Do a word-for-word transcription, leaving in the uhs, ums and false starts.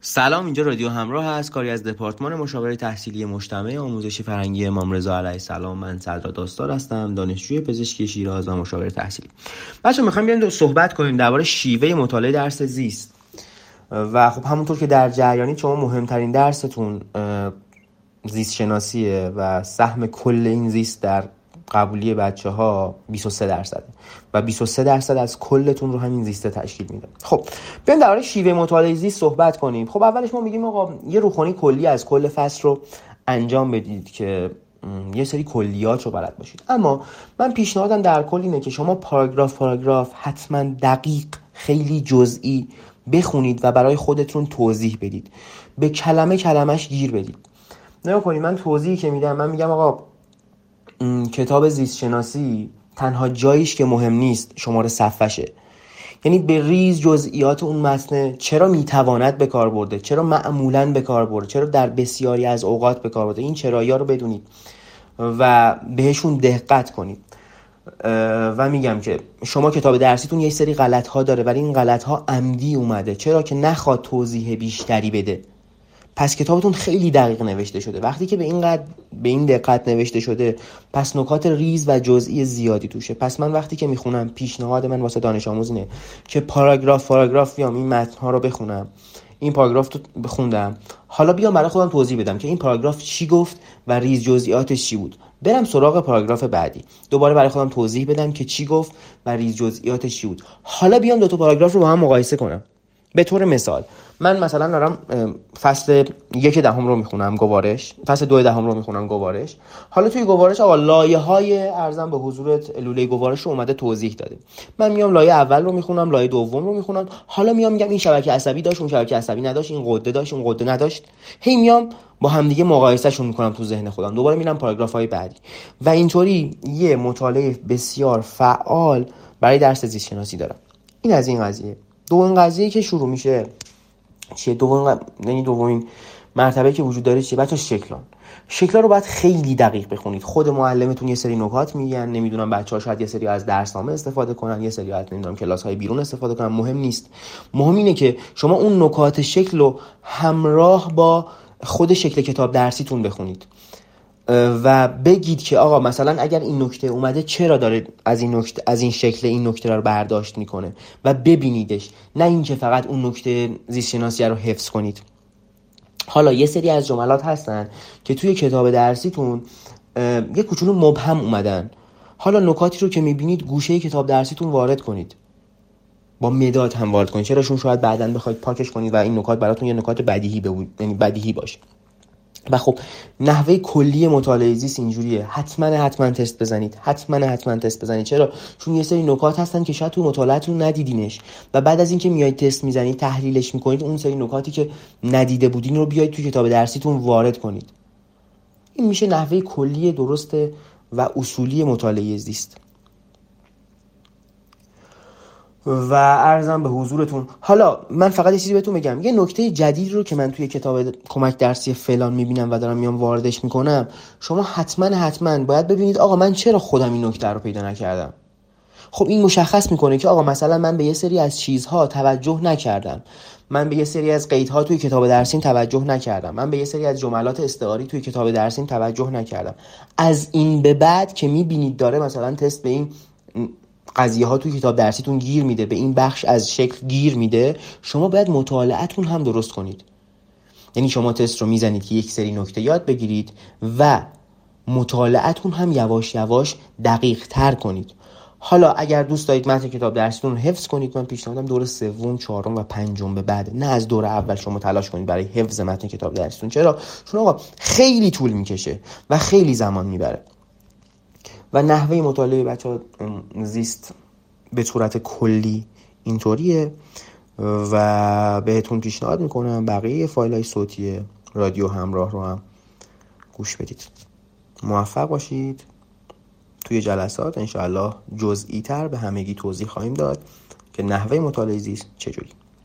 سلام، اینجا رادیو همراه هست، کاری از دپارتمان مشاوره تحصیلی مجتمع آموزشی فرهنگی امام رضا علیه السلام. من صدرا داستار هستم، دانشجوی پزشکی شیراز و مشاور تحصیلی. بچه‌ها می‌خوایم بیایم صحبت کنیم درباره شیوه مطالعه درس زیست. و خب همونطور که در جریانی شما مهمترین درستون زیست شناسیه و سهم کل این زیست در قبولی بچه‌ها بیست و سه درصد و بیست و سه درصد از کلتون رو همین زیسته تشکیل میده. خب بیایم درباره شیوه مطالعه زیست صحبت کنیم. خب اولش ما میگیم آقا یه روخونی کلی از کل فصل رو انجام بدید که یه سری کلیات رو بلد باشید. اما من پیشنهادم در کل اینه که شما پاراگراف پاراگراف حتما دقیق، خیلی جزئی بخونید و برای خودتون توضیح بدید. به کلمه کلمش گیر بدید. نگاه کنید، من توضیحی که میدم، من میگم آقا کتاب زیست شناسی تنها جاییش که مهم نیست شماره صفحشه، یعنی به ریز جزئیات اون متن چرا میتواند به کار برده، چرا معمولاً به کار برده، چرا در بسیاری از اوقات به کار برده، این چرایی‌ها رو بدونید و بهشون دقت کنید. و میگم که شما کتاب درسیتون یه سری غلط‌ها داره ولی این غلط‌ها عمدی اومده، چرا که نخواد توضیح بیشتری بده. پس کتابتون خیلی دقیق نوشته شده. وقتی که به این قد به این دقت نوشته شده، پس نکات ریز و جزئی زیادی توشه. پس من وقتی که میخونم، پیشنهاد من واسه دانش آموز اینه که پاراگراف پاراگراف بیام این متن‌ها رو بخونم. این پاراگراف رو بخوندم، حالا بیام برای خودم توضیح بدم که این پاراگراف چی گفت و ریز جزئیاتش چی بود. برم سراغ پاراگراف بعدی، دوباره برای خودم توضیح بدم که چی گفت و ریز جزئیاتش چی بود. حالا بیام دو تا پاراگراف رو با هم مقایسه کنم. به طور مثال من مثلا دارم فصل یک دهم رو میخونم گوارش، فصل دو دهم رو میخونم گوارش. حالا توی گوارش آقا لایه‌های ارزم به حضورت لوله گوارش رو اومده توضیح داده. من میام لایه اول رو میخونم، لایه دوم رو میخونم، حالا میام میگم این شبکه عصبی داشت، اون شبکه عصبی نداشت، این غده داشت، اون غده نداشت. هی میام با همدیگه مقایسهشون میکنم تو ذهن خودم، دوباره میرم پاراگراف‌های بعدی و اینطوری یه مطالعه بسیار فعال برای درس زیست شناسی دارم. این از این قضیه. دومین قضیه که شروع میشه چیه؟ دومین یعنی دومین مرتبه که وجود داره چیه؟ بچه‌ها شکلان. شکلا رو باید خیلی دقیق بخونید. خود معلمتون یه سری نکات میگن، نمیدونم بچه‌ها شاید یه سری از درسنامه استفاده کنن، یه سری از نمیدونم کلاس‌های بیرون استفاده کنن، مهم نیست. مهم اینه که شما اون نکات شکل رو همراه با خود شکل کتاب درسیتون بخونید و بگید که آقا مثلا اگر این نکته اومده چرا داره از این نکته از این شکل این نکته رو برداشت میکنه و ببینیدش، نه اینکه فقط اون نکته زیست شناسی رو حفظ کنید. حالا یه سری از جملات هستن که توی کتاب درسیتون یه کوچولو مبهم اومدن، حالا نکاتی رو که میبینید گوشه کتاب درسیتون وارد کنید، با مداد هم وارد کنید، چرا چون شاید بعداً بخواید پاکش کنید و این نکات براتون یه نکات بدیهی بود، یعنی بدیهی باشه. و خب نحوه کلی مطالعه زیست اینجوریه، حتما حتما تست بزنید، حتما حتما تست بزنید. چرا؟ چون یه سری نکات هستن که شاید تو مطالعه‌تون ندیدینش و بعد از اینکه میایید تست میزنید، تحلیلش میکنید، اون سری نکاتی که ندیده بودین رو بیایید تو کتاب درسیتون وارد کنید. این میشه نحوه کلی درست و اصولی مطالعه زیست. و عرضم به حضورتون، حالا من فقط یه چیزی بهتون بگم، یه نکته جدید رو که من توی کتاب کمک درسی فلان میبینم و دارم میام واردش میکنم، شما حتما حتما باید ببینید آقا من چرا خودم این نکته رو پیدا نکردم. خب این مشخص میکنه که آقا مثلا من به یه سری از چیزها توجه نکردم، من به یه سری از قیدها توی کتاب درسیم توجه نکردم، من به یه سری از جملات استعاری توی کتاب درسیم توجه نکردم. از این به بعد که میبینید داره مثلا تست به این قضیه ها توی کتاب درسیتون گیر میده، به این بخش از شکل گیر میده، شما باید مطالعه‌تون هم درست کنید. یعنی شما تست رو میزنید که یک سری نکته یاد بگیرید و مطالعه‌تون هم یواش یواش دقیق تر کنید. حالا اگر دوست دارید متن کتاب درسیتون رو حفظ کنید، من پیشنهادم دور سوم، چهارم و پنجم به بعد، نه از دور اول شما تلاش کنید برای حفظ متن کتاب درسیتون. چرا؟ چون آقا خیلی طول میکشه و خیلی زمان میبره. و نحوه مطالعه بچه‌ها زیست به صورت کلی اینطوریه و بهتون پیشنهاد میکنم بقیه فایل‌های صوتی رادیو همراه رو هم گوش بدید. موفق باشید. توی جلسات انشاءالله جزئی تر به همگی توضیح خواهیم داد که نحوه مطالعه زیست چجوری.